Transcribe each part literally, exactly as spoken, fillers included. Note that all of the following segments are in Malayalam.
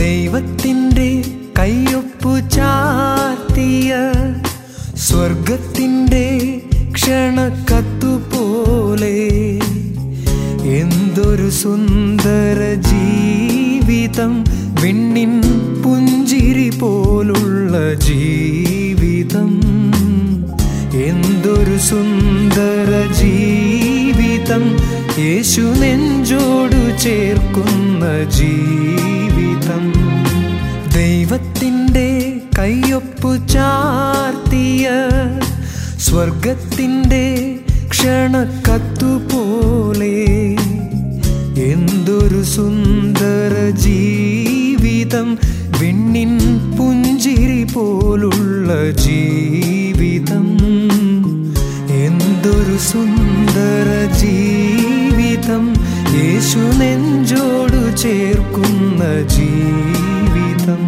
ദൈവത്തിൻ്റെ കയ്യൊപ്പു ചാർത്തിയ സ്വർഗത്തിൻ്റെ ക്ഷണക്കത്തുപോലെ എന്തൊരു സുന്ദര ജീവിതം, വിണ്ണിൻ പുഞ്ചിരി പോലുള്ള ജീവിതം. എന്തൊരു സുന്ദര ജീവിതം, യേശു നെഞ്ചോടു ചേർക്കുന്ന ജീവിതം. ദൈവത്തിൻ്റെ കയ്യൊപ്പു ചാർത്തിയ സ്വർഗത്തിൻ്റെ ക്ഷണക്കത്തുപോലെ എന്തൊരു സുന്ദര ജീവിതം, വിണ്ണിൻ പുഞ്ചിരി പോലുള്ള ജീവിതം. എന്തൊരു സുന്ദര ജീവിതം, യേശു നെഞ്ചോടു ചേർക്കുന്ന ജീവിതം.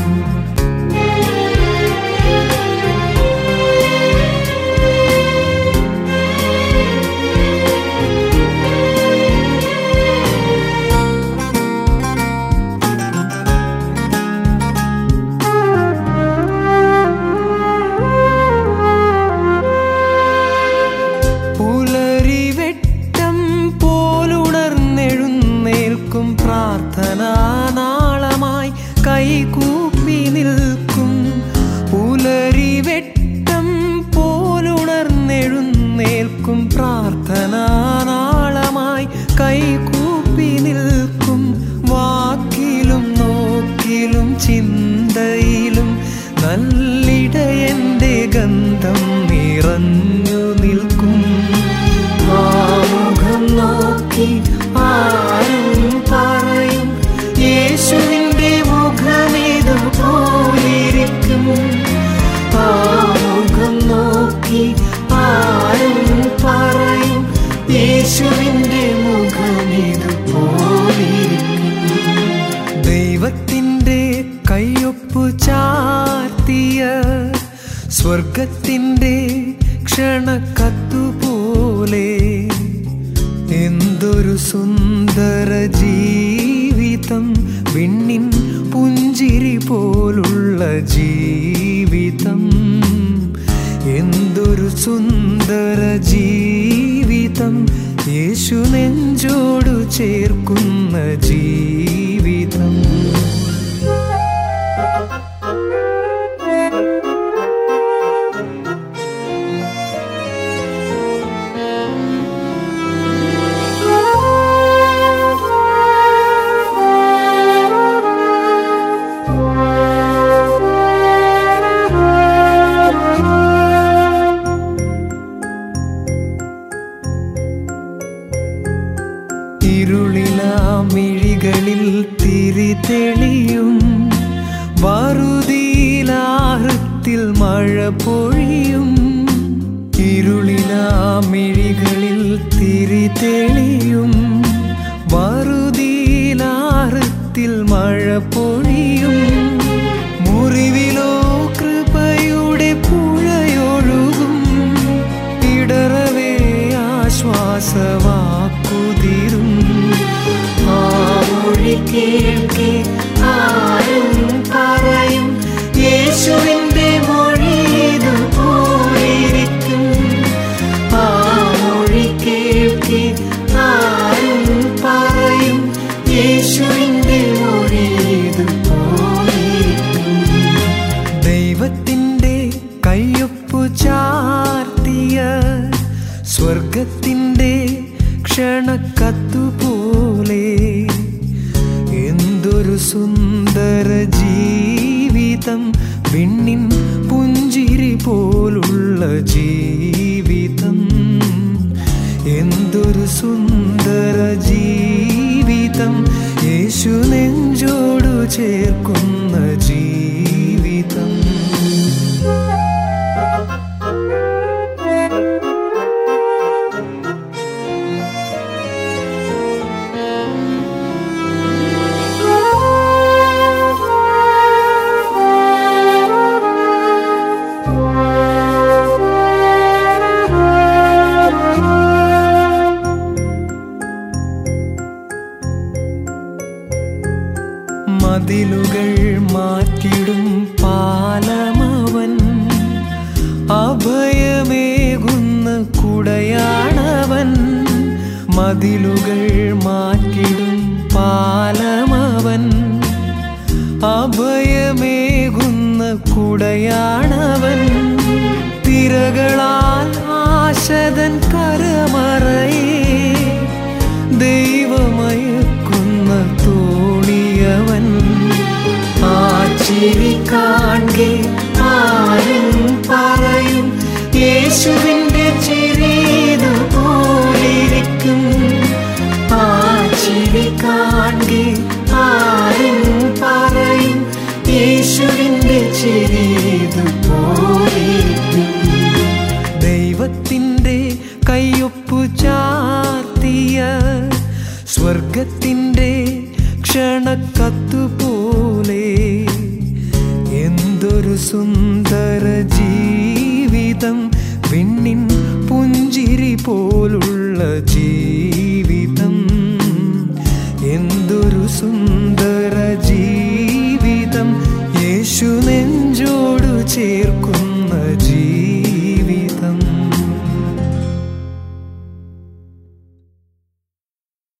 പ്രാർത്ഥനാനാളമായി കൈകൂപ്പി നിൽക്കും. പുലരിവെട്ടം പോലുണർന്നെഴുന്നേൽക്കും. പ്രാർത്ഥനാനാളമായി കൈകൂപ്പി നിൽക്കും. വാക്കിലും നോക്കിലും ചിന്തയിലും നല്ലിടയന്റെ ഗന്ധം നിറഞ്ഞു നിൽക്കും. ആ മുഖം നോക്കി ആരും പറയും, യേശുവിൻ്റെ മുഖമേതുപോലിരിക്കും. ആ മുഖം നോക്കി ആരും പറയും, യേശുവിൻ്റെ മുഖമേതുപോലിരിക്കും. ദൈവത്തിൻ്റെ കയ്യൊപ്പു ചാർത്തിയ സ്വർഗത്തിൻ്റെ ക്ഷണക്കത്തുപോലെ എന്തൊരു സുന്ദര ജീവിതം, വിണ്ണിൻ പുഞ്ചിരി പോലുള്ള ജീവിതം. എന്തൊരു സുന്ദര ജീവിതം, യേശു നെഞ്ചോടു ചേർക്കുന്ന ജീവിതം. ഇരുളിലാമിഴികളിൽ തിരി തെളിയും. വറുതിയിലാഹൃത്തിൽ മഴ പൊഴിയും. ഇരുളിലാമിഴികളിൽ തിരി തെളിയും. വറുതിയിലാഹൃത്തിൽ മഴ പൊഴിയും. മുറിവിലോ കൃപയുടെ പുഴയൊഴുകും. ഇടറവേ ആശ്വാസവാക്കുതിരും. ആ മൊഴി കേൾക്കെ ആരും പറയും, യേശുവിൻ്റെ മൊഴി ഇതുപോലിരിക്കും. ആ മൊഴി കേൾക്കെ ആരും പറയും, യേശുവിൻ്റെ മൊഴി ഇതുപോലിരിക്കും. ദൈവത്തിൻ്റെ കയ്യൊപ്പു ചാർത്തിയ സ്വർഗത്തിൻ്റെ ക്ഷണക്കത്തുപോലെ എന്തൊരു സുന്ദര ജീവിതം, വിണ്ണിൻ പുഞ്ചിരി പോലുള്ള ജീവിതം. എന്തൊരു സുന്ദര ജീവിതം, യേശു നെഞ്ചോടു ചേർക്കുന്ന ജീവിതം. മതിലുകൾ മാറ്റിടും പാലമവൻ, അഭയമേകുന്ന കുടയാണവൻ. മതിലുകൾ മാറ്റിടും പാലമവൻ, അഭയമേകുന്ന കുടയാണവൻ. തിരകളാൽ ആശതൻ കരമറയെ ദൈവമയക്കുന്ന തോണിയവൻ. ആ ചിരി കാൺകെ ആരും പറയും, യേശുവിൻ്റെ ചിരിതു പോലിരിക്കും. ആ ചിരി കാൺകെ ആരും പറയും, യേശുവിൻ്റെ ചിരിതു പോലിരിക്കും. ദൈവത്തിൻ്റെ കയ്യൊപ്പു ചാർത്തിയ സ്വർഗത്തിൻ്റെ ക്ഷണക്കത്തുപോലെ എന്തൊരു സുന്ദര ജീവിതം, വിണ്ണിൻ പുഞ്ചിരി പോലുള്ള ജീവിതം.